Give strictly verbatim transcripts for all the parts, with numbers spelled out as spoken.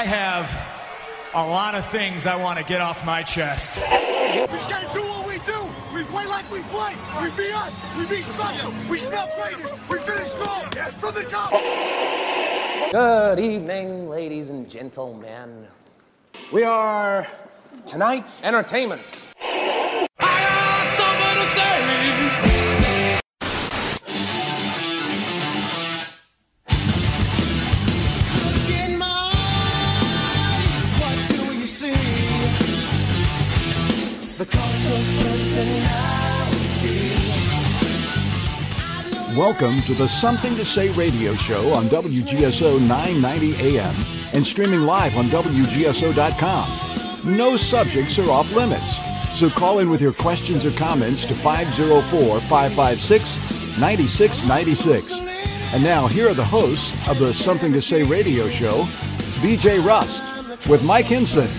have a lot of things I want to get off my chest. We just gotta do what we do. We play like we play. We be us. We be special. We smell greatness. We finish strong. Yes, from the top. Good evening, ladies and gentlemen. We are tonight's entertainment. Welcome to the Something to Say radio show on W G S O nine ninety A M and streaming live on W G S O dot com. No subjects are off limits, so call in with your questions or comments to five oh four, five five six, nine six nine six. And now here are the hosts of the Something to Say radio show, B J Rust with Mike Hinson.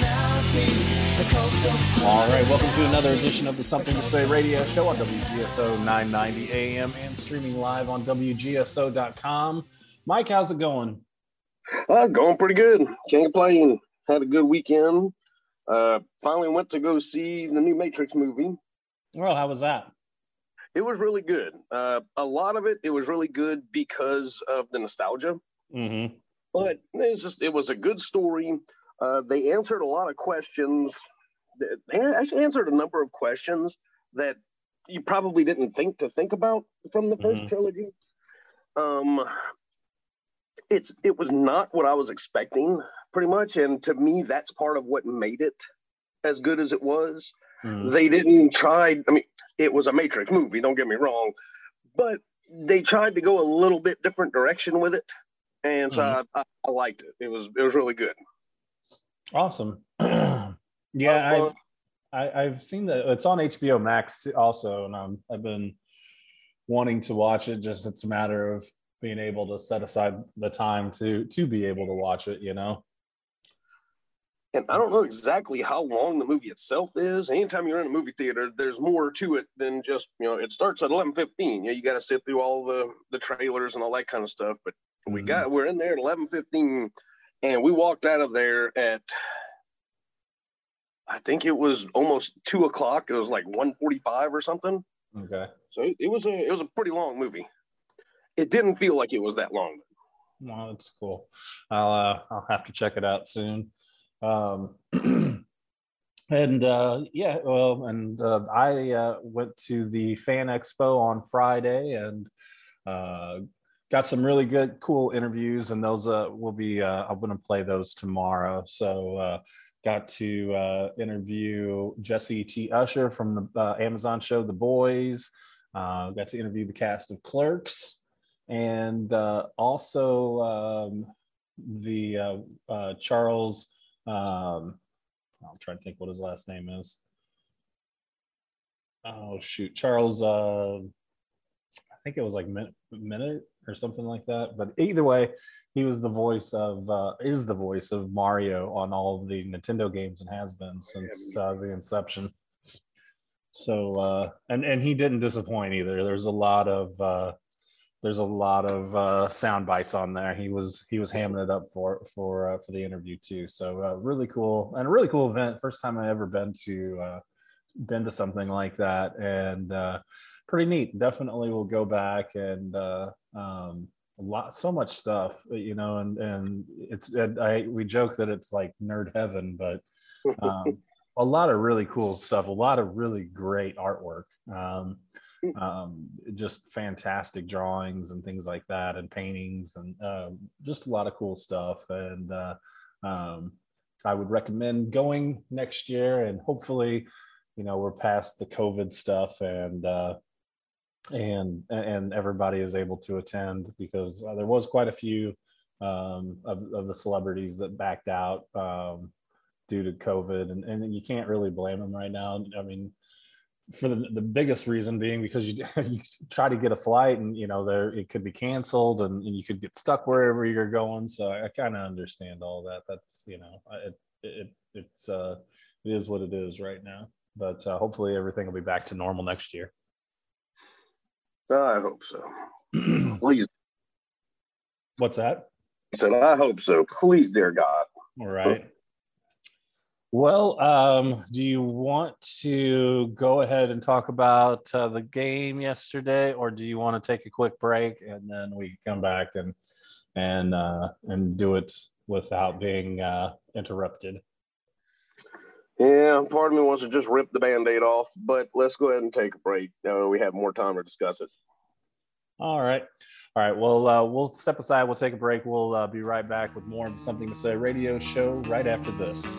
All right, welcome to another edition of the Something to Say radio show on W G S O nine ninety A M and streaming live on W G S O dot com. Mike, how's it going? Uh, going pretty good. Can't complain. Had a good weekend. Uh, finally went to go see the new Matrix movie. Well, how was that? It was really good. Uh, a lot of it, it was really good because of the nostalgia. Mm-hmm. But it's just, it was a good story. Uh, they answered a lot of questions. They actually answered a number of questions that you probably didn't think to think about from the first mm-hmm. trilogy. Um, it's it was not what I was expecting, pretty much, and to me, that's part of what made it as good as it was. Mm-hmm. They didn't try. I mean, it was a Matrix movie. Don't get me wrong, but they tried to go a little bit different direction with it, and so mm-hmm. I, I, I liked it. It was it was really good. Awesome. Yeah, I, I, I've seen that. It's on H B O Max also, and I'm, I've been wanting to watch it. Just it's a matter of being able to set aside the time to to be able to watch it, you know. And I don't know exactly how long the movie itself is. Anytime you're in a movie theater, there's more to it than just, you know, it starts at eleven fifteen. You know, you got to sit through all the the trailers and all that kind of stuff. But mm-hmm. we got we're in there at eleven fifteen, and we walked out of there at, I think it was almost two o'clock. It was like one forty-five or something. Okay. So it, it was a it was a pretty long movie. It didn't feel like it was that long. Well, that's cool. I'll uh, I'll have to check it out soon. Um, and uh, yeah, well, and uh, I uh, went to the Fan Expo on Friday and uh, got some really good, cool interviews, and those uh, will be. Uh, I'm going to play those tomorrow. So. Uh, Got to uh, interview Jesse T. Usher from the uh, Amazon show The Boys. Uh, got to interview the cast of Clerks, and uh, also um, the uh, uh, Charles. Um, I'm trying to think what his last name is. Oh shoot, Charles. Uh, I think it was like Min- Minute or something like that. But either way, he was the voice of, uh, is the voice of Mario on all of the Nintendo games and has been since uh, the inception. So, uh, and, and he didn't disappoint either. There's a lot of, uh, there's a lot of uh, sound bites on there. He was, he was hamming it up for, for, uh, for the interview too. So uh, really cool, and a really cool event. First time I ever been to, uh, been to something like that. And, uh, pretty neat. Definitely will go back and uh, um, a lot, so much stuff, you know, and and it's and I we joke that it's like nerd heaven, but um, a lot of really cool stuff, a lot of really great artwork, um, um, just fantastic drawings and things like that, and paintings, and um, just a lot of cool stuff. And uh, um, I would recommend going next year, and hopefully, you know, we're past the COVID stuff, and uh, and and everybody is able to attend, because uh, there was quite a few um, of, of the celebrities that backed out um, due to COVID, and, and you can't really blame them right now. I mean, for the, the biggest reason being because you, you try to get a flight, and you know there it could be canceled, and, and you could get stuck wherever you're going. So I, I kind of understand all that. That's, you know, it, it it's uh it is what it is right now. But uh, hopefully everything will be back to normal next year. I hope so. Please. What's that? I said, I hope so. Please, dear God. All right. Well, um, do you want to go ahead and talk about uh, the game yesterday, or do you want to take a quick break and then we come back and and uh, and do it without being uh, interrupted? Yeah, part of me wants to just rip the Band-Aid off, but let's go ahead and take a break. Uh, we have more time to discuss it. All right. All right. Well, uh, we'll step aside. We'll take a break. We'll uh, be right back with more of the Something to Say radio show right after this.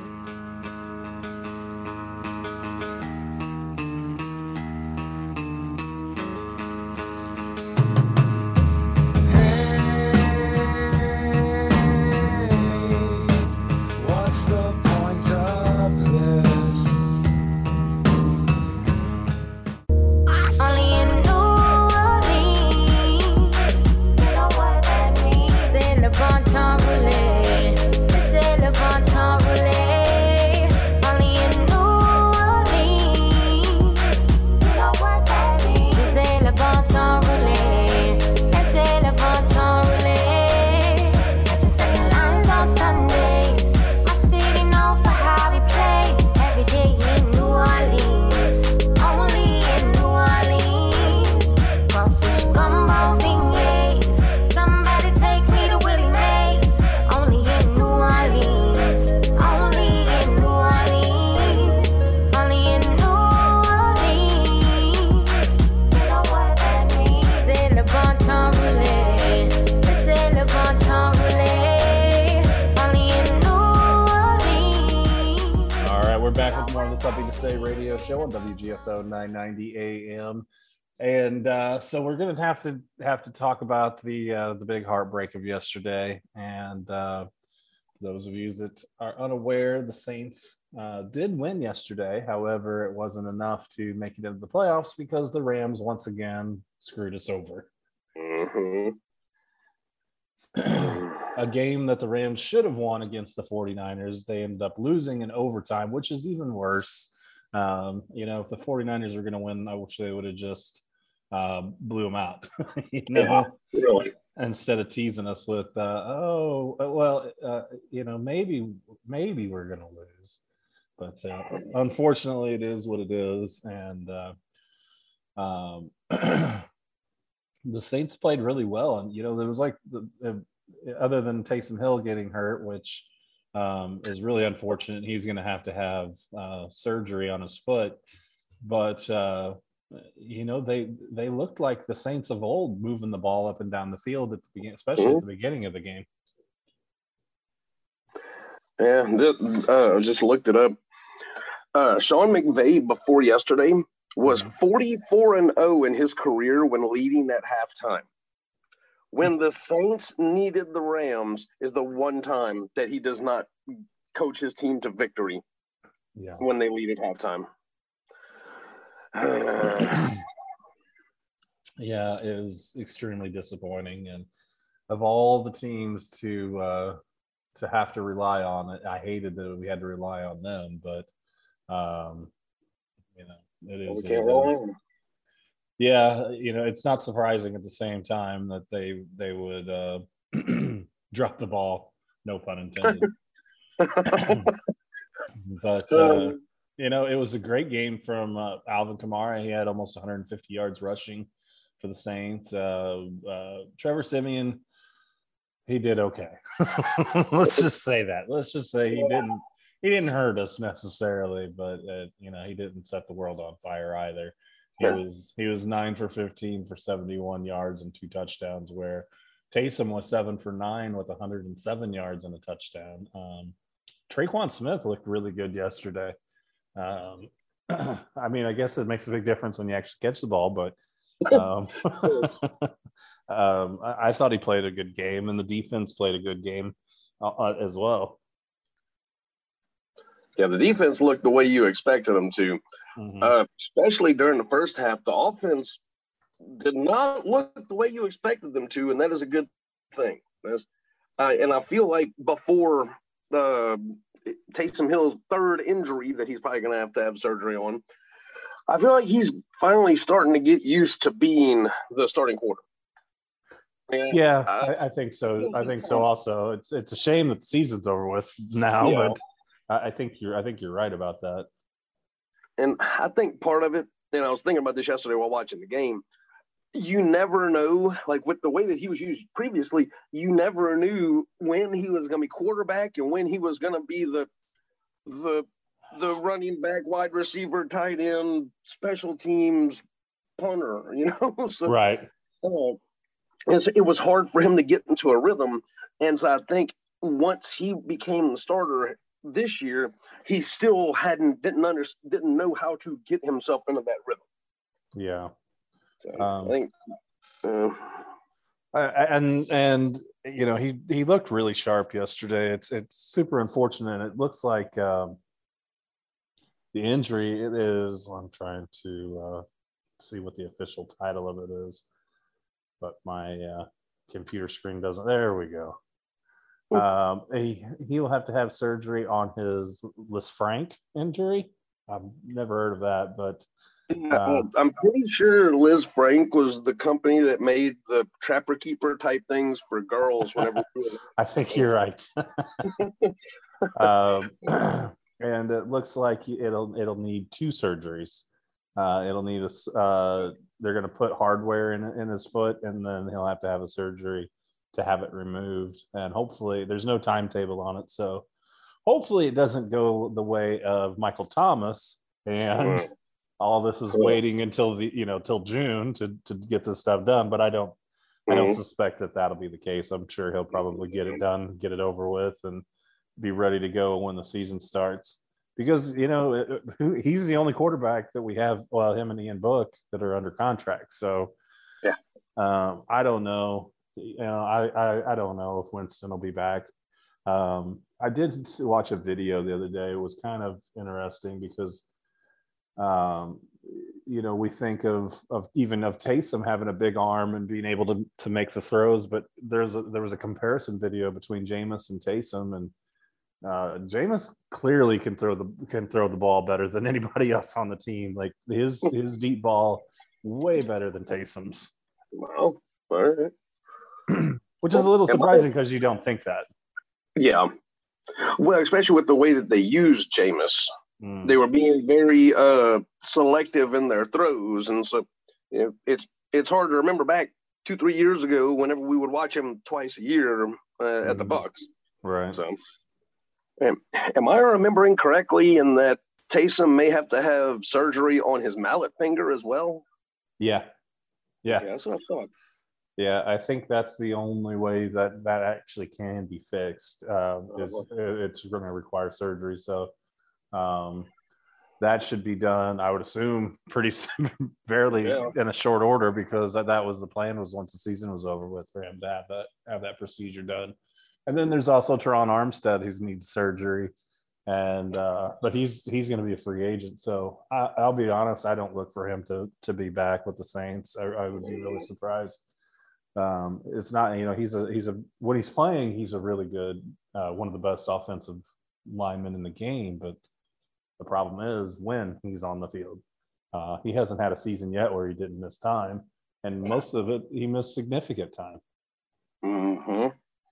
Something to Say radio show on W G S O nine ninety A M, and uh, so we're going to have to have to talk about the uh, the big heartbreak of yesterday. And uh, those of you that are unaware, the Saints uh, did win yesterday. However, it wasn't enough to make it into the playoffs because the Rams once again screwed us over. Mm-hmm. A game that the Rams should have won against the forty-niners. They ended up losing in overtime, which is even worse. Um, you know, if the forty-niners were going to win, I wish they would have just uh, blew them out, you know, yeah, really. Instead of teasing us with, uh, oh, well, uh, you know, maybe, maybe we're going to lose. But uh, unfortunately, it is what it is. And uh, um, the Saints played really well. And, you know, there was like the, the other than Taysom Hill getting hurt, which um, is really unfortunate. He's going to have to have uh, surgery on his foot. But, uh, you know, they they looked like the Saints of old, moving the ball up and down the field, at the beginning, especially mm-hmm. at the beginning of the game. Yeah, th- uh, I just looked it up. Uh, Sean McVay, before yesterday, was mm-hmm. forty-four and oh in his career when leading at halftime. When the Saints needed the Rams is the one time that he does not coach his team to victory. Yeah. When they lead at halftime. Yeah, it was extremely disappointing. And of all the teams to uh, to have to rely on it, I hated that we had to rely on them. But, um, you know, it is. Well, we can't rely on them. Yeah, you know, it's not surprising at the same time that they they would uh, drop the ball. No pun intended. But, uh, you know, it was a great game from uh, Alvin Kamara. He had almost one hundred fifty yards rushing for the Saints. Uh, uh, Trevor Siemian, he did okay. Let's just say that. Let's just say he didn't he didn't hurt us necessarily, but, uh, you know, he didn't set the world on fire either. He was he was nine for fifteen for seventy-one yards and two touchdowns, where Taysom was seven for nine with one hundred seven yards and a touchdown. Um, Traquan Smith looked really good yesterday. Um, I mean, I guess it makes a big difference when you actually catch the ball, but um, um, I, I thought he played a good game, and the defense played a good game uh, as well. Yeah, the defense looked the way you expected them to, mm-hmm. uh, especially during the first half. The offense did not look the way you expected them to, and that is a good thing. That's, uh, and I feel like before uh, Taysom Hill's third injury that he's probably going to have to have surgery on, I feel like he's finally starting to get used to being the starting quarterback. Yeah, I, I think so. I think so. Also, it's it's a shame that the season's over with now, yeah. but I, I think you're I think you're right about that. And I think part of it, and I was thinking about this yesterday while watching the game. You never know, like with the way that he was used previously, you never knew when he was going to be quarterback and when he was going to be the the the running back, wide receiver, tight end, special teams, punter. You know, so, right. Uh, and so it was hard for him to get into a rhythm. And so I think once he became the starter this year, he still hadn't didn't under, didn't know how to get himself into that rhythm. Yeah. So um, I think, uh, and and you know he he looked really sharp yesterday. It's it's super unfortunate. It looks like um, the injury it is. I'm trying to uh, see what the official title of it is, but my uh, computer screen doesn't. There we go. Um, he he'll have to have surgery on his Lisfranc injury. I've never heard of that, but. Uh, I'm pretty sure Lisfranc was the company that made the Trapper Keeper type things for girls whenever. I think you're right. um, and it looks like it'll it'll need two surgeries. Uh, it'll need a. Uh, they're going to put hardware in in his foot, and then he'll have to have a surgery to have it removed. And hopefully, there's no timetable on it, so hopefully it doesn't go the way of Michael Thomas and. Mm. All this is waiting until the you know till June to to get this stuff done, but I don't mm-hmm. I don't suspect that that'll be the case. I'm sure he'll probably get it done, get it over with, and be ready to go when the season starts. Because you know it, he's the only quarterback that we have. Well, him and Ian Book that are under contract. So yeah, um, I don't know. You know, I, I I don't know if Winston will be back. Um, I did watch a video the other day. It was kind of interesting because. Um, you know, we think of of even of Taysom having a big arm and being able to to make the throws, but there's a, there was a comparison video between Jameis and Taysom, and uh, Jameis clearly can throw the can throw the ball better than anybody else on the team. Like his his deep ball way better than Taysom's. Well, all right. Which is a little surprising because you don't think that. Yeah, well, especially with the way that they used Jameis. Mm. They were being very uh, selective in their throws, and so you know, it's it's hard to remember back two three years ago whenever we would watch him twice a year uh, mm. at the Bucs. Right. So, am, am I remembering correctly in that Taysom may have to have surgery on his mallet finger as well? Yeah. Yeah. Yeah, that's what I thought. Yeah, I think that's the only way that that actually can be fixed. Uh, is it's going to require surgery. So. Um, that should be done, I would assume, pretty fairly yeah. in a short order because that, that was the plan was once the season was over with for him to have that have that procedure done. And then there's also Teron Armstead who needs surgery, and uh, but he's he's going to be a free agent. So I, I'll be honest, I don't look for him to to be back with the Saints. I, I would be really surprised. Um, it's not, you know, he's a he's a when he's playing, he's a really good uh, one of the best offensive linemen in the game, but. The problem is when he's on the field. Uh, he hasn't had a season yet where he didn't miss time, and most of it he missed significant time. Mm-hmm.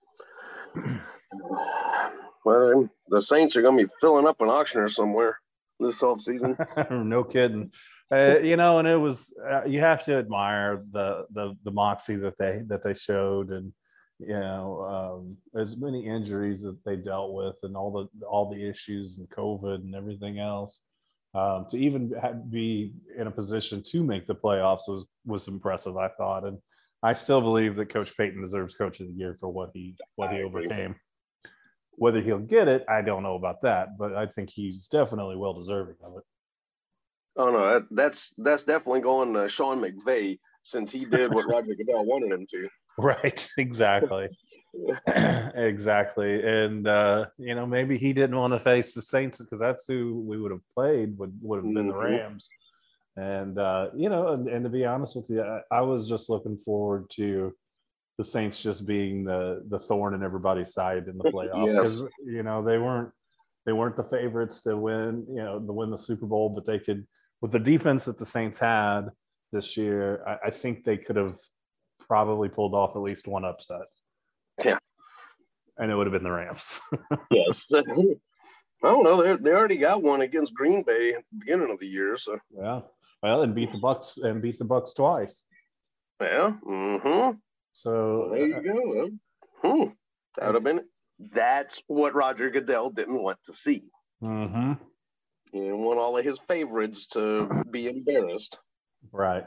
Well, the Saints are going to be filling up an auctioneer somewhere this offseason. No kidding. Uh, you know, and it was uh, you have to admire the the the moxie that they that they showed, and you know, um, as many injuries that they dealt with, and all the all the issues and COVID and everything else. Um, to even have, be in a position to make the playoffs was was impressive, I thought, and I still believe that Coach Payton deserves Coach of the Year for what he what he overcame. Whether he'll get it, I don't know about that, but I think he's definitely well deserving of it. Oh no, that, that's that's definitely going to Sean McVay since he did what Roger Goodell wanted him to. Right, exactly, exactly, and uh, you know maybe he didn't want to face the Saints because that's who we would have played would would have been mm-hmm. the Rams, and uh, you know, and, and to be honest with you, I, I was just looking forward to the Saints just being the the thorn in everybody's side in the playoffs because yes. you know they weren't they weren't the favorites to win you know to win the Super Bowl, but they could with the defense that the Saints had this year, I, I think they could have. probably pulled off at least one upset. Yeah. And it would have been the Rams. Yes. I don't know. They they already got one against Green Bay at the beginning of the year. So yeah. Well, and beat the Bucks and beat the Bucks twice. Yeah. Mm-hmm. So there you go. Hmm. That would have been. That's what Roger Goodell didn't want to see. Mm-hmm. He didn't want all of his favorites to be embarrassed. Right.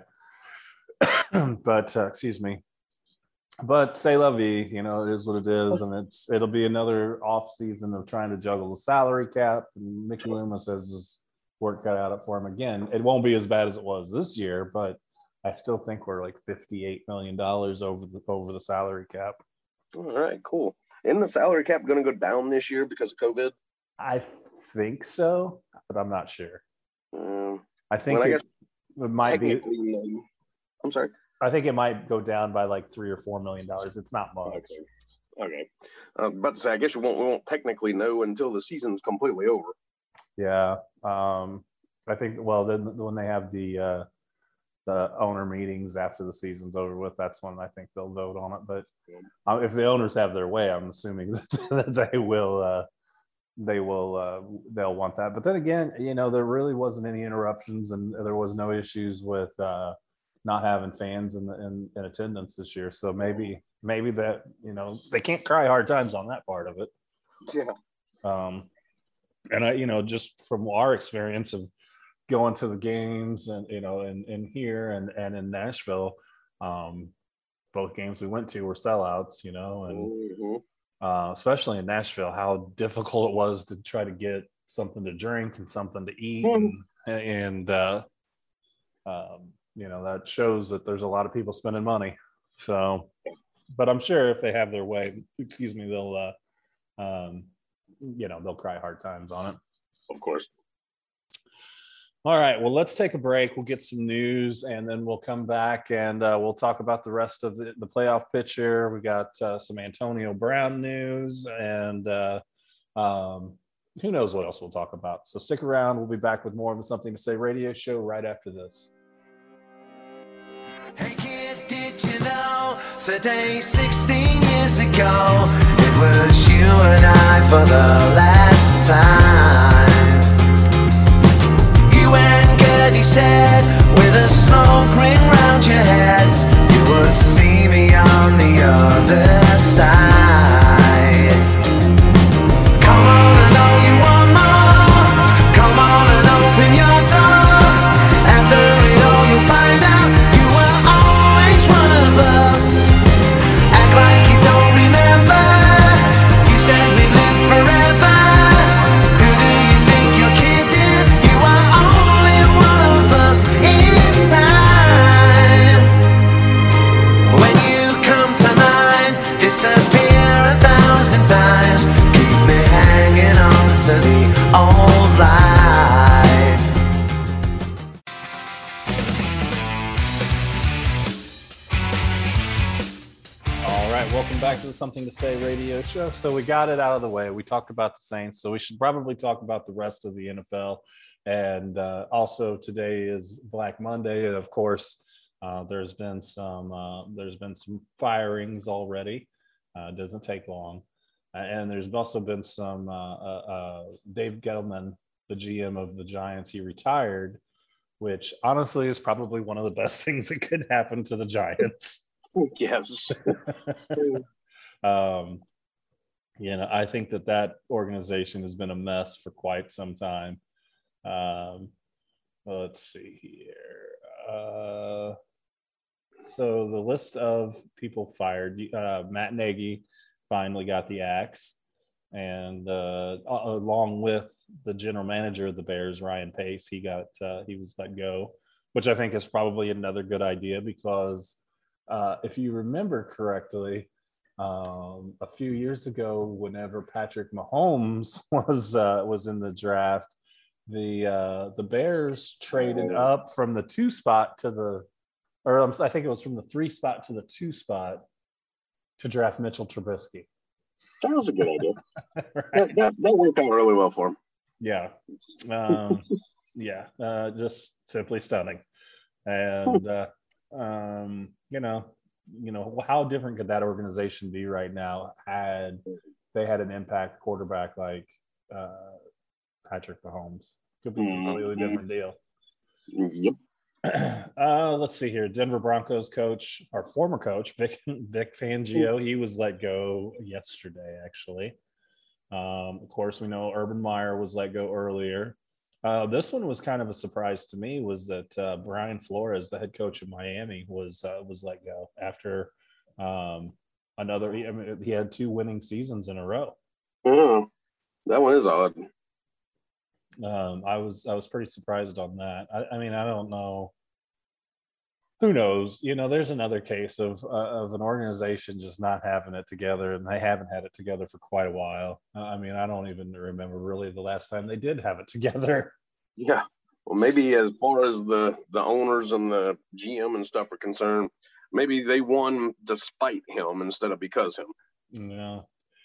but uh, excuse me. But say la vie, you know, it is what it is, and it's it'll be another off season of trying to juggle the salary cap. And Mickey Loomis has his work cut out for him again. It won't be as bad as it was this year, but I still think we're like fifty-eight million dollars over the over the salary cap. All right, cool. Isn't the salary cap going to go down this year because of COVID? I think so, but I'm not sure. Um, I think well, I it, guess it might be. No. I'm sorry. I think it might go down by like three or four million dollars. It's not much. Okay. okay. I was about to say, I guess you won't we won't technically know until the season's completely over. Yeah. Um, I think. Well, then when they have the uh, the owner meetings after the season's over with, that's when I think they'll vote on it. But uh, if the owners have their way, I'm assuming that, that they will. Uh, they will. Uh, they'll want that. But then again, you know, there really wasn't any interruptions, and there was no issues with. Uh, not having fans in, the, in in attendance this year, so maybe maybe that, you know, they can't cry hard times on that part of it. Yeah. Um, and I, you know, just from our experience of going to the games and, you know, and in here and and in Nashville, um, both games we went to were sellouts, you know, and mm-hmm. uh, especially in Nashville, how difficult it was to try to get something to drink and something to eat, mm-hmm. and, and uh, um, you know, that shows that there's a lot of people spending money. So, but I'm sure if they have their way, excuse me, they'll, uh, um, you know, they'll cry hard times on it. Of course. All right. Well, let's take a break. We'll get some news, and then we'll come back and uh, we'll talk about the rest of the, the playoff picture. We got uh, some Antonio Brown news, and uh, um, who knows what else we'll talk about. So stick around. We'll be back with more of the Something to Say radio show right after this. Hey kid, did you know today sixteen years ago it was you and I for the last time. You and Gertie said with a smoke ring round your heads you would see me on the other side. Come on, I know you want more. Come on and open your door. After it all you'll find out one of us. Act like you don't remember. You said we'd live forever. Who do you think you're kidding? You are only one of us in time. When you come to mind, disappear a thousand times. Keep me hanging on to the old life. Welcome back to the Something to Say radio show. So we got it out of the way. We talked about the Saints, so we should probably talk about the rest of the N F L. And uh, also today is Black Monday, and of course, uh, there's been some uh, there's been some firings already. Uh, it doesn't take long, uh, and there's also been some. Uh, uh, uh, Dave Gettleman, the G M of the Giants, he retired, which honestly is probably one of the best things that could happen to the Giants. Yes. um, you know, I think that that organization has been a mess for quite some time. Um, well, let's see here. Uh, so the list of people fired, uh, Matt Nagy finally got the axe, and uh, along with the general manager of the Bears, Ryan Pace, he got uh, he was let go, which I think is probably another good idea because. Uh, if you remember correctly, um, a few years ago, whenever Patrick Mahomes was uh, was in the draft, the uh, the Bears traded up from the two spot to the, or um, I think it was from the three spot to the two spot to draft Mitchell Trubisky. That was a good idea. Right. that, that, that worked out really well for him. Yeah, um, yeah, uh, just simply stunning, and. Uh, Um, you know, you know, how different could that organization be right now had they had an impact quarterback like uh, Patrick Mahomes? Could be a completely Mhm. different deal. Yep. Uh, let's see here. Denver Broncos coach, our former coach, Vic, Vic Fangio, he was let go yesterday, actually. Um, of course, we know Urban Meyer was let go earlier. Uh, this one was kind of a surprise to me, was that uh, Brian Flores, the head coach of Miami, was uh, was let go after um, another. I mean, he had two winning seasons in a row. Yeah, that one is odd. Um, I was I was pretty surprised on that. I, I mean, I don't know. Who knows? You know, there's another case of uh, of an organization just not having it together, and they haven't had it together for quite a while. Uh, I mean, I don't even remember really the last time they did have it together. Yeah. Well, maybe as far as the the owners and the G M and stuff are concerned, maybe they won despite him instead of because him. Yeah.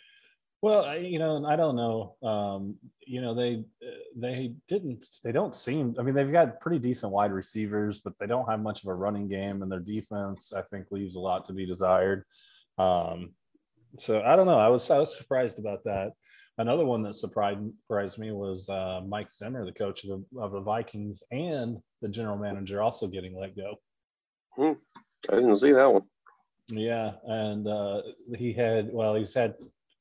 Well, I, you know, I don't know. Um, you know, they they didn't. They don't seem. I mean, they've got pretty decent wide receivers, but they don't have much of a running game, and their defense, I think, leaves a lot to be desired. Um, so I don't know. I was I was surprised about that. Another one that surprised surprised me was uh, Mike Zimmer, the coach of the of the Vikings, and the general manager also getting let go. Hmm. I didn't see that one. Yeah, and uh, he had well, he's had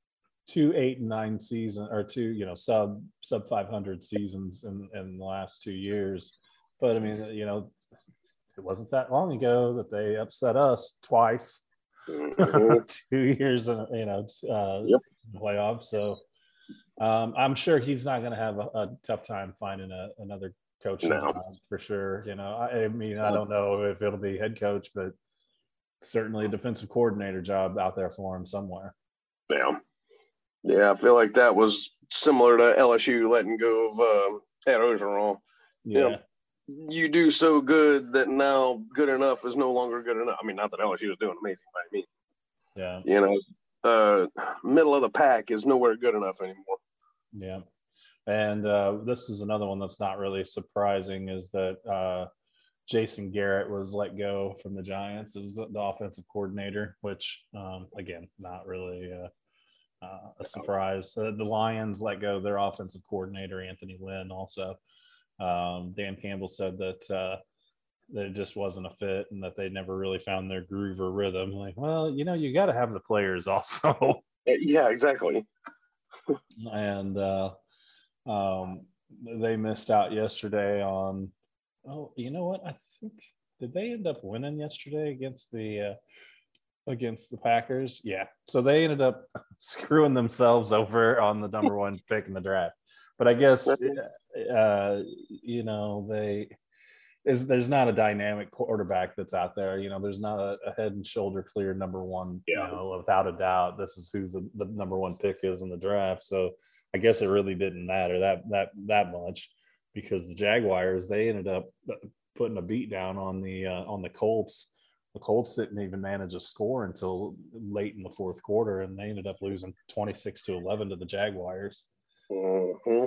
two eight and nine season or two, you know, sub sub five hundred seasons in, in the last two years. But I mean, you know, it wasn't that long ago that they upset us twice, Mm-hmm. two years, in, you know, uh, Yep. playoffs. So um, I'm sure he's not going to have a, a tough time finding a, another coaching No. job for sure. You know, I, I mean, I don't know if it'll be head coach, but certainly a defensive coordinator job out there for him somewhere. Yeah. Yeah, I feel like that was similar to L S U letting go of uh, Ed Orgeron. Yeah. Yeah. You do so good that now good enough is no longer good enough. I mean, not that L S U was doing amazing, but I mean, Yeah. you know, uh, middle of the pack is nowhere good enough anymore. Yeah. And uh, this is another one that's not really surprising, is that uh, Jason Garrett was let go from the Giants as the offensive coordinator, which, um, again, not really uh, uh, a surprise. Uh, the Lions let go their offensive coordinator, Anthony Lynn, also. Um, Dan Campbell said that, uh, that it just wasn't a fit and that they never really found their groove or rhythm. Like, well, you know, you got to have the players also. Yeah, exactly. and uh, um, they missed out yesterday on, oh, you know what? I think, did they end up winning yesterday against the uh, against the Packers? Yeah. So they ended up screwing themselves over on the number one pick in the draft. But I guess, uh, you know, they is there's not a dynamic quarterback that's out there. You know, there's not a, a head and shoulder clear number one, Yeah. you know, without a doubt. This is who the, the number one pick is in the draft. So I guess it really didn't matter that that that much, because the Jaguars, they ended up putting a beat down on the uh, on the Colts. The Colts didn't even manage a score until late in the fourth quarter, and they ended up losing twenty-six to eleven to the Jaguars. Mm-hmm.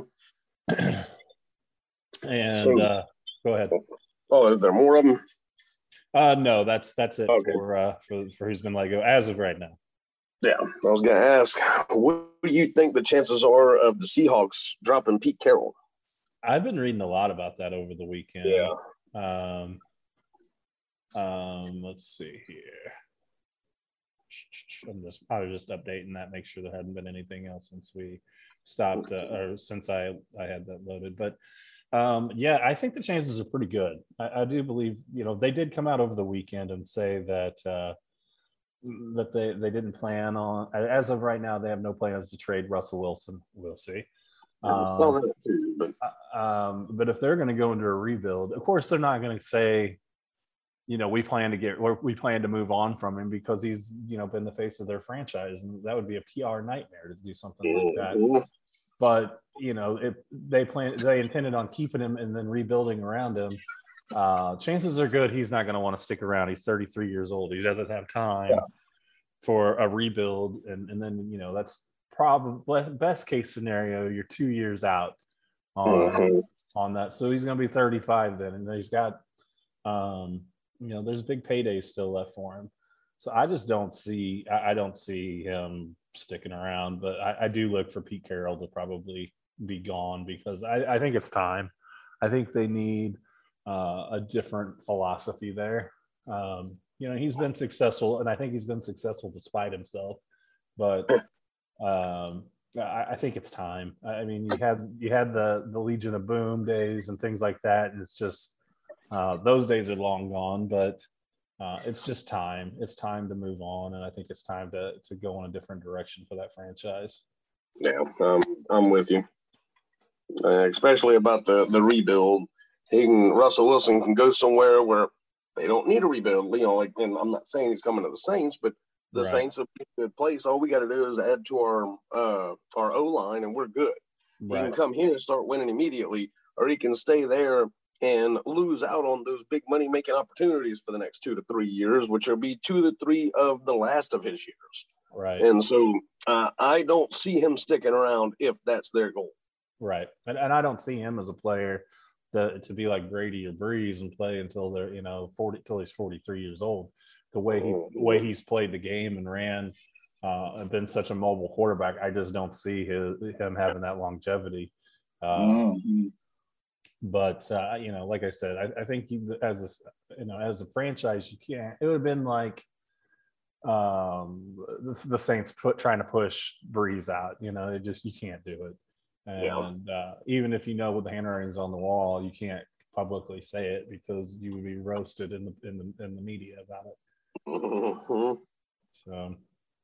And So- uh, go ahead. Oh, is there more of them? Uh, no, that's that's it Okay. for uh, for for who's been let go as of right now. Yeah, I was going to ask, what do you think the chances are of the Seahawks dropping Pete Carroll? I've been reading a lot about that over the weekend. Yeah. Um, um, let's see here. I'm just I was just updating that, make sure there hadn't been anything else since we stopped uh, or since I I had that loaded. But um, yeah, I think the chances are pretty good. I, I do believe, you know, they did come out over the weekend and say that uh, that they they didn't plan on, as of right now, they have no plans to trade Russell Wilson. We'll see. I saw Um, that too, but um, but if they're going to go into a rebuild, of course, they're not going to say, you know, we plan to get, or we plan to move on from him because he's, you know, been the face of their franchise, and that would be a P R nightmare to do something like that. Mhm. But you know, if they plan, they intended on keeping him and then rebuilding around him, uh, chances are good he's not going to want to stick around. He's thirty-three years old. He doesn't have time Yeah. for a rebuild, and and then, you know, that's probably best case scenario. You're two years out on Mhm. on that, so he's going to be thirty-five then, and he's got, um, you know, there's big paydays still left for him. So I just don't see I, I don't see him sticking around. But I, I do look for Pete Carroll to probably be gone because I, I think it's time. I think they need uh, a different philosophy there. Um, you know, he's been successful, and I think he's been successful despite himself. But um, I, I think it's time. I mean, you had you had the the Legion of Boom days and things like that, and it's just uh, those days are long gone. But uh, it's just time. It's time to move on, and I think it's time to to go in a different direction for that franchise. Yeah, um, I'm with you, uh, especially about the the rebuild. He can, Russell Wilson can go somewhere where they don't need a rebuild. You know, like, and I'm not saying he's coming to the Saints, but the Right. Saints will be a good place. All we got to do is add to our uh, our O line, and we're good. He can Right. come here and start winning immediately, or he can stay there and lose out on those big money making opportunities for the next two to three years, which will be two to three of the last of his years. Right. And so uh, I don't see him sticking around if that's their goal. Right. And, and I don't see him as a player to, to be like Brady or Breeze and play until they're, you know, forty till he's forty-three years old. The way he the way he's played the game and ran uh, and been such a mobile quarterback, I just don't see his, him having that longevity. Uh, Mm-hmm. But uh, you know, like I said, I, I think you, as a you know as a franchise, you can't. It would have been like um, the, the Saints put trying to push Breeze out. You know, it just you can't do it. And Yeah. uh, even if you know what the handwriting's on the wall, you can't publicly say it because you would be roasted in the in the in the media about it. Mm-hmm. So,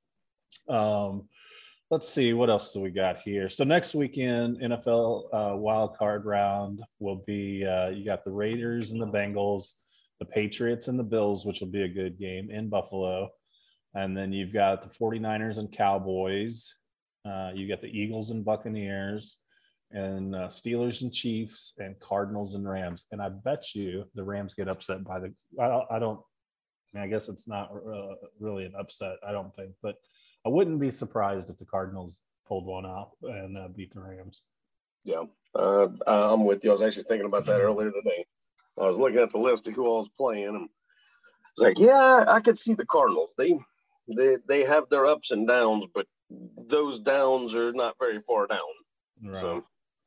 um, let's see what else do we got here. So next weekend, N F L uh, wild card round will be uh, you got the Raiders and the Bengals, the Patriots and the Bills, which will be a good game in Buffalo, and then you've got the 49ers and Cowboys. Uh, you got the Eagles and Buccaneers, and uh, Steelers and Chiefs, and Cardinals and Rams. And I bet you the Rams get upset by the. I don't. I, don't, I mean, I guess it's not uh, really an upset. I don't think, but I wouldn't be surprised if the Cardinals pulled one out and uh, beat the Rams. Yeah, uh, I'm with you. I was actually thinking about that earlier today. I was looking at the list of who all was playing, and it's like, yeah, I could see the Cardinals. They, they, they have their ups and downs, but those downs are not very far down. Right. So,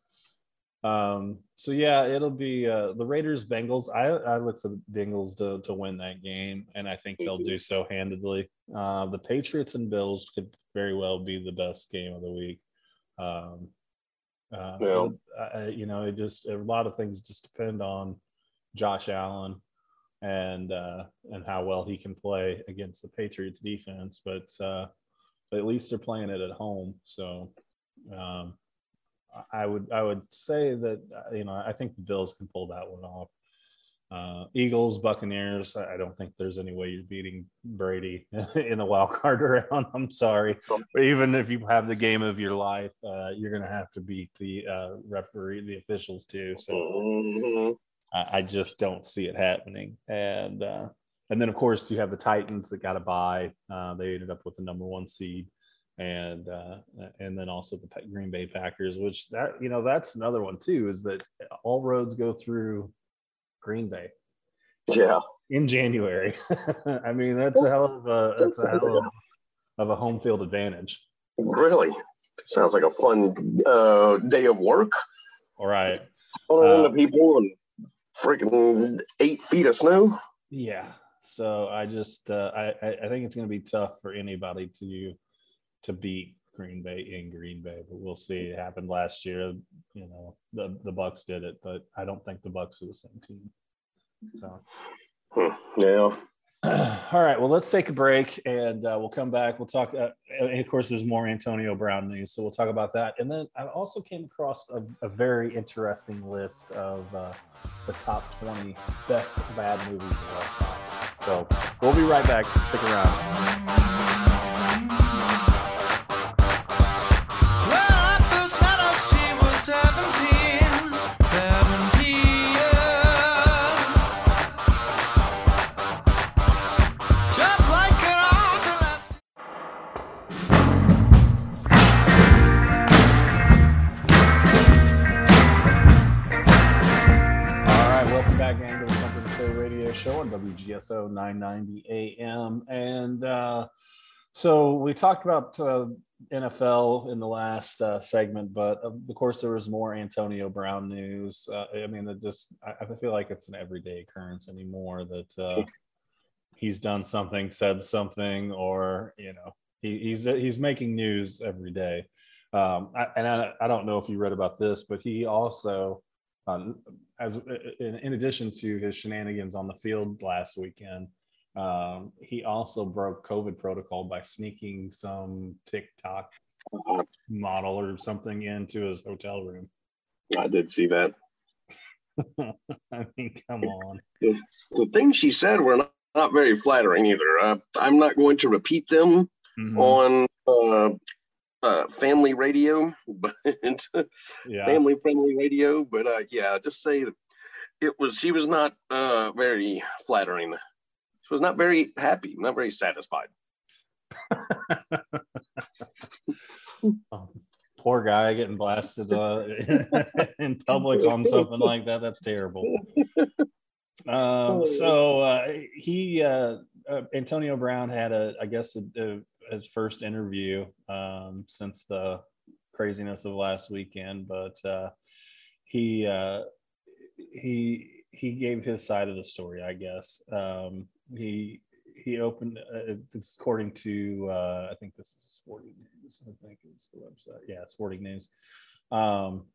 Um, so yeah, it'll be uh, the Raiders Bengals. I, I look for the Bengals to, to win that game, and I think they'll do so handedly. Uh, the Patriots and Bills could very well be the best game of the week. Um, uh, Yeah. I, you know, it just a lot of things just depend on Josh Allen and uh, and how well he can play against the Patriots defense. But uh, but at least they're playing it at home, so. Um, I would I would say that, you know, I think the Bills can pull that one off. Uh, Eagles, Buccaneers, I don't think there's any way you're beating Brady in the wild card round. I'm sorry. But even if you have the game of your life, uh, you're going to have to beat the uh, referee, the officials too. So mm-hmm. I, I just don't see it happening. And uh, and then, of course, you have the Titans that got a bye. Uh, they ended up with the number one seed. And uh, and then also the Green Bay Packers, which that you know that's another one too, is that all roads go through Green Bay. Yeah, in January. I mean, that's a hell of a that's a hell of, of a home field advantage. Really, sounds like a fun uh, day of work. All right, Pulling uh, into people and freaking eight feet of snow. Yeah, so I just uh, I I think it's going to be tough for anybody to. to beat Green Bay in Green Bay, but we'll see. It happened last year. You know, the, the Bucs did it, but I don't think the Bucs are the same team. So, hmm. Yeah. All right. Well, let's take a break and uh, we'll come back. We'll talk. Uh, and of course, there's more Antonio Brown news, so we'll talk about that. And then I also came across a, a very interesting list of uh, the top twenty best bad movies of all time. So we'll be right back. Stick around. Show on W G S S O nine ninety A M. And uh, so we talked about uh, N F L in the last uh, segment, but of course there was more Antonio Brown news. Uh, I mean, it just I, I feel like it's an everyday occurrence anymore that uh, he's done something, said something, or you know, he, he's he's making news every day. Um, I, and I, I don't know if you read about this, but he also, um, as in, in addition to his shenanigans on the field last weekend, um, he also broke COVID protocol by sneaking some TikTok model or something into his hotel room. I did see that. I mean, come on. The, the things she said were not, not very flattering either. Uh, I'm not going to repeat them mm-hmm. on uh, uh, family radio, but yeah. family friendly radio. But uh, yeah, just say that it was. She was not uh, very flattering. She was not very happy, not very satisfied. Oh, poor guy getting blasted uh, in public on something like that. That's terrible. Um, so uh, he, uh, uh, Antonio Brown had a, I guess, a, a, his first interview um, since the craziness of last weekend, but uh, he uh, he he gave his side of the story, I guess. Um, he he opened, uh, it's according to, uh, I think this is Sporting News. I think it's the website. Yeah, Sporting News. Um,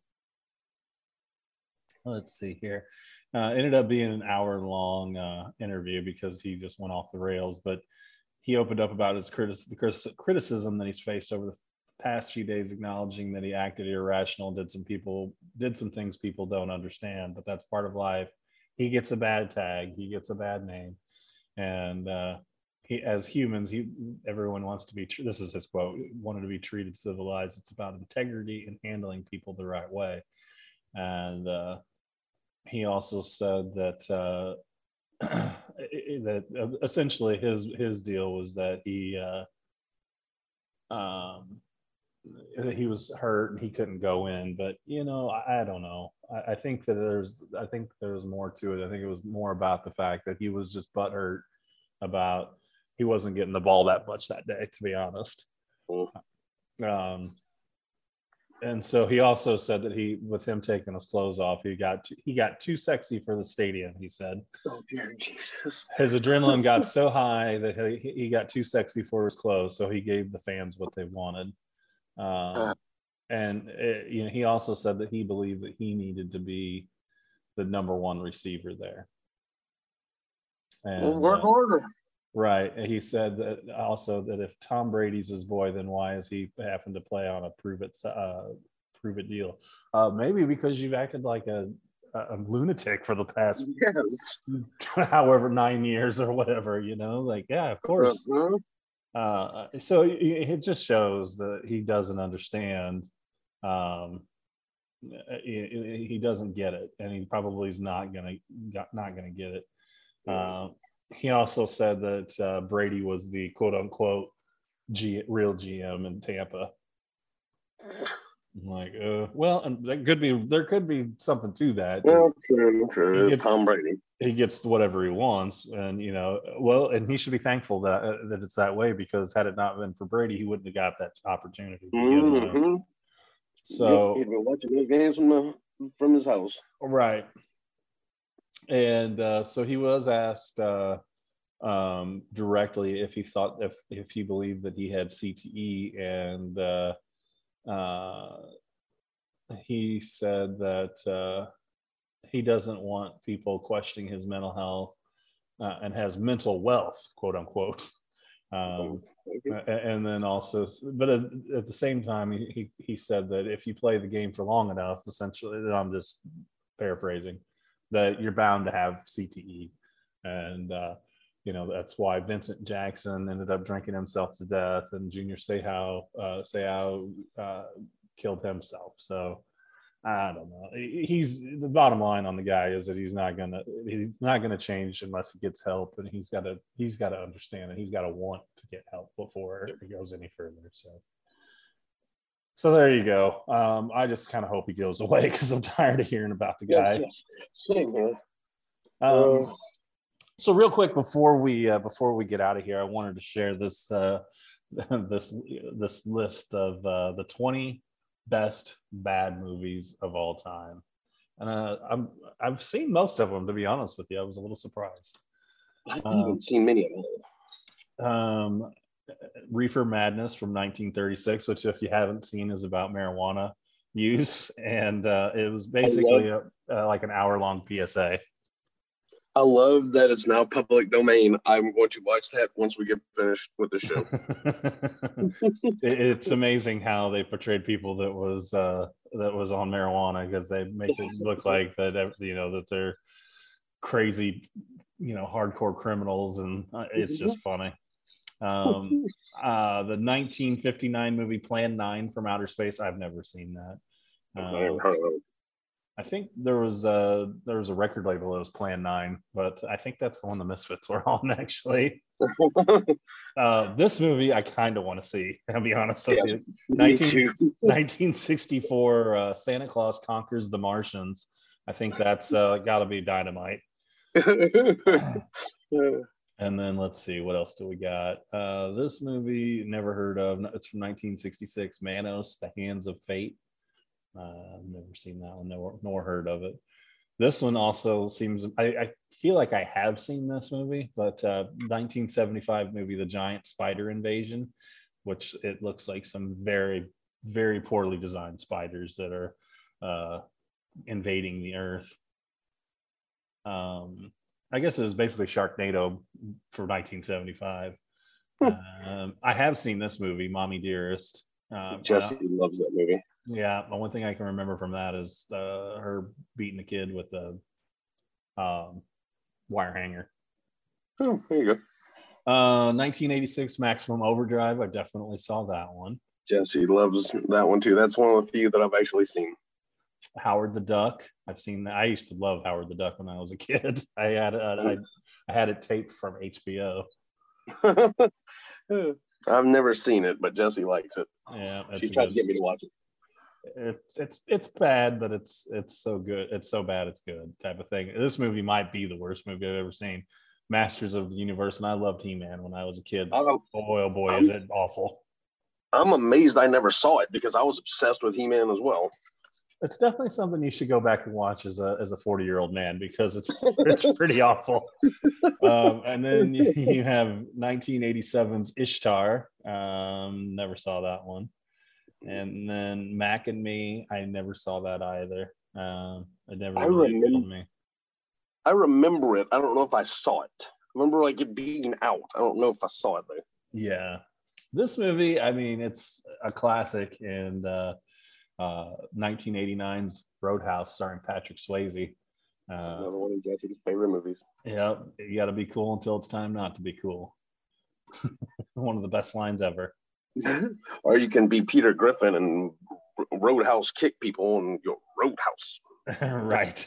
let's see here. Uh, ended up being an hour long uh, interview because he just went off the rails, but he opened up about his critic- the criticism that he's faced over the past few days, acknowledging that he acted irrational, did some people, did some things people don't understand, but that's part of life. He gets a bad tag, he gets a bad name. And uh, he, as humans, he, everyone wants to be, this is his quote, wanted to be treated civilized. It's about integrity and handling people the right way. And uh, he also said that uh, that essentially his his deal was that he uh, um, he was hurt and he couldn't go in. But you know, I, I don't know. I, I think that there's I think there's more to it. I think it was more about the fact that he was just butthurt about he wasn't getting the ball that much that day, to be honest. Um, and so he also said that he, with him taking his clothes off, he got too, he got too sexy for the stadium. He said, "Oh dear Jesus!" His adrenaline got so high that he, he got too sexy for his clothes, so he gave the fans what they wanted. Um, uh, and it, you know, he also said that he believed that he needed to be the number one receiver there. And, we'll work uh, harder. Right. And he said that also that if Tom Brady's his boy, then why is he having to play on a prove it uh, prove it deal? Uh, maybe because you've acted like a, a lunatic for the past yes. however nine years or whatever. You know, like yeah, of course. Uh-huh. Uh, so it just shows that he doesn't understand. Um, he, he doesn't get it, and he probably is not gonna not gonna get it. Uh, he also said that uh, Brady was the quote unquote G, real G M in Tampa. I'm like, uh, well, and that could be there could be something to that. Well, true, true. He gets, Tom Brady. He gets whatever he wants, and you know, well, and he should be thankful that uh, that it's that way, because had it not been for Brady, he wouldn't have got that opportunity. Mm-hmm. So he'd been watching those games from the, from his house, right? And uh, so he was asked uh, um, directly if he thought if if he believed that he had C T E, and uh, uh, he said that uh, he doesn't want people questioning his mental health uh, and has mental wealth, quote unquote. Um, and then also, but at, at the same time, he he said that if you play the game for long enough, essentially, I'm just paraphrasing, that you're bound to have C T E. And, uh, you know, that's why Vincent Jackson ended up drinking himself to death, and Junior Seau, uh, Seau uh, killed himself. So I don't know. He's the bottom line on the guy is that he's not gonna he's not gonna change unless he gets help, and he's got to he's got to understand, and he's got to want to get help before it goes any further. So. So there you go. Um, I just kind of hope he goes away because I'm tired of hearing about the guy. Yes, yes. Same here. Um, So real quick before we uh, before we get out of here, I wanted to share this uh, this this list of uh, the twenty best bad movies of all time, and uh, I'm I've seen most of them, to be honest with you. I was a little surprised. I haven't Um, seen many of them. um, Reefer Madness from nineteen thirty-six, which if you haven't seen is about marijuana use, and uh, it was basically a, uh, like an hour long P S A. I love that it's now public domain. I'm going to watch that once we get finished with the show. It- it's amazing how they portrayed people that was uh, that was on marijuana, because they make it look like that, you know, that they're crazy, you know, hardcore criminals, and uh, it's just funny. Um, uh, the nineteen fifty-nine movie Plan nine from Outer Space, I've never seen that. I Uh, haven't heard of it. I think there was a there was a record label that was Plan nine, but I think that's the one the Misfits were on, actually. Uh, this movie I kind of want to see. I'll be honest with Yes, you. Me nineteen, too. nineteen sixty-four, uh, Santa Claus Conquers the Martians. I think that's uh, got to be dynamite. And then let's see, what else do we got? Uh, this movie, never heard of. It's from nineteen sixty-six, Manos, The Hands of Fate. Uh, I've never seen that one, nor, nor heard of it. This one also seems, I, I feel like I have seen this movie, but uh, nineteen seventy-five movie, The Giant Spider Invasion, which it looks like some very, very poorly designed spiders that are uh, invading the earth. Um, I guess it was basically Sharknado for nineteen seventy-five. um, I have seen this movie, Mommy Dearest. Uh, Jesse uh, loves that movie. yeah, the one thing I can remember from that is uh, her beating a kid with a um, wire hanger. Oh, there you go. Uh, nineteen eighty-six Maximum Overdrive. I definitely saw that one. Jesse loves that one too. That's one of the few that I've actually seen. Howard the Duck. I've seen that. I used to love Howard the Duck when I was a kid. I had uh, I, I had it taped from H B O. I've never seen it, but Jesse likes it. Yeah, She it's a tried good- to get me to watch it. it's it's it's bad, but it's it's so good. It's so bad it's good type of thing. This movie might be the worst movie I've ever seen. Masters of the Universe, and I loved He-Man when I was a kid. Oh, Boy, oh boy, is it awful. I'm amazed I never saw it because I was obsessed with He-Man as well. It's definitely something you should go back and watch as a as a forty year old man, because it's it's pretty awful. Um, and then you, you have nineteen eighty-seven's Ishtar. Um, never saw that one. And then Mac and Me, I never saw that either. Um, it never I really remember- appealed to me. I remember it. I don't know if I saw it. I remember like it being out. I don't know if I saw it though. Yeah, this movie, I mean, it's a classic, and uh, uh, nineteen eighty-nine's Roadhouse, starring Patrick Swayze. Uh, Another one of Jesse's favorite movies. yeah, you got to be cool until it's time not to be cool. One of the best lines ever. Or you can be Peter Griffin and Roadhouse kick people and go Roadhouse. Right.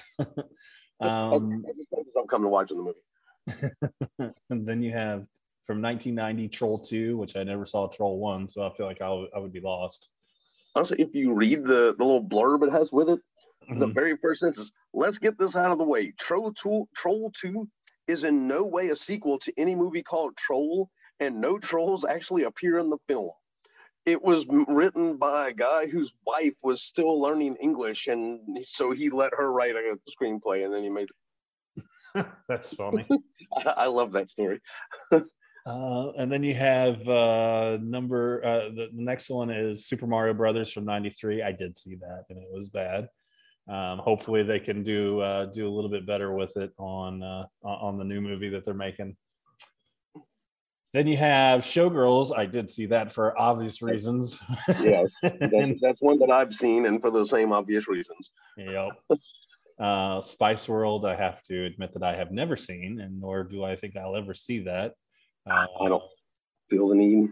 um, That's as close as I'm coming to watching the movie. and then you have from nineteen ninety Troll two, which I never saw Troll one, so I feel like I would, I would be lost. Honestly, if you read the, the little blurb it has with it, the Mhm. very first sentence is, let's get this out of the way. Troll two, Troll two is in no way a sequel to any movie called Troll, and no trolls actually appear in the film. It was m- written by a guy whose wife was still learning English, and so he let her write a screenplay, and then he made it. That's funny. I, I love that story. Uh, and then you have uh, number uh, the, the next one is Super Mario Brothers from ninety-three. I did see that, and it was bad. Um, hopefully, they can do uh, do a little bit better with it on uh, on the new movie that they're making. Then you have Showgirls. I did see that for obvious reasons. Yes, that's, that's one that I've seen, and for the same obvious reasons. Yep. Uh, Spice World, I have to admit that I have never seen, and nor do I think I'll ever see that. Uh, I don't feel the need.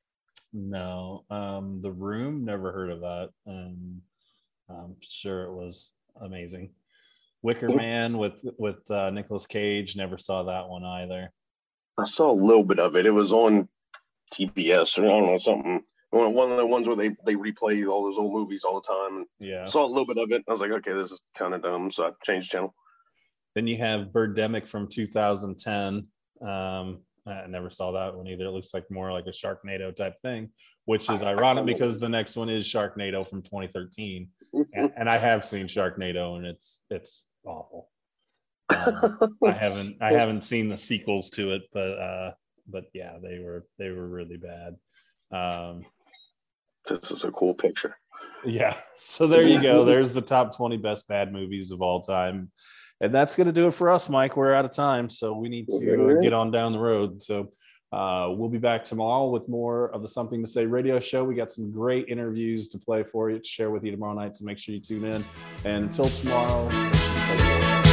No. Um, The Room, never heard of that. Um, I'm sure it was amazing. Wicker Man with with uh, Nicolas Cage, never saw that one either. I saw a little bit of it. It was on T B S or I don't know, something. One one of the ones where they, they replay all those old movies all the time. Yeah. I saw a little bit of it. I was like, okay, this is kind of dumb. So I changed channel. Then you have Birdemic from two thousand ten. Um, I never saw that one either. It looks like more like a Sharknado type thing, which is ironic because the next one is Sharknado from twenty thirteen, and, and I have seen Sharknado, and it's it's awful. Um, I haven't I haven't seen the sequels to it, but uh, but yeah, they were they were really bad. Um, this is a cool picture. Yeah, so there you go. There's the top twenty best bad movies of all time. And that's going to do it for us, Mike. We're out of time, so we need to get on down the road. So uh, we'll be back tomorrow with more of the Something to Say radio show. We got some great interviews to play for you, to share with you tomorrow night, so make sure you tune in. And until tomorrow,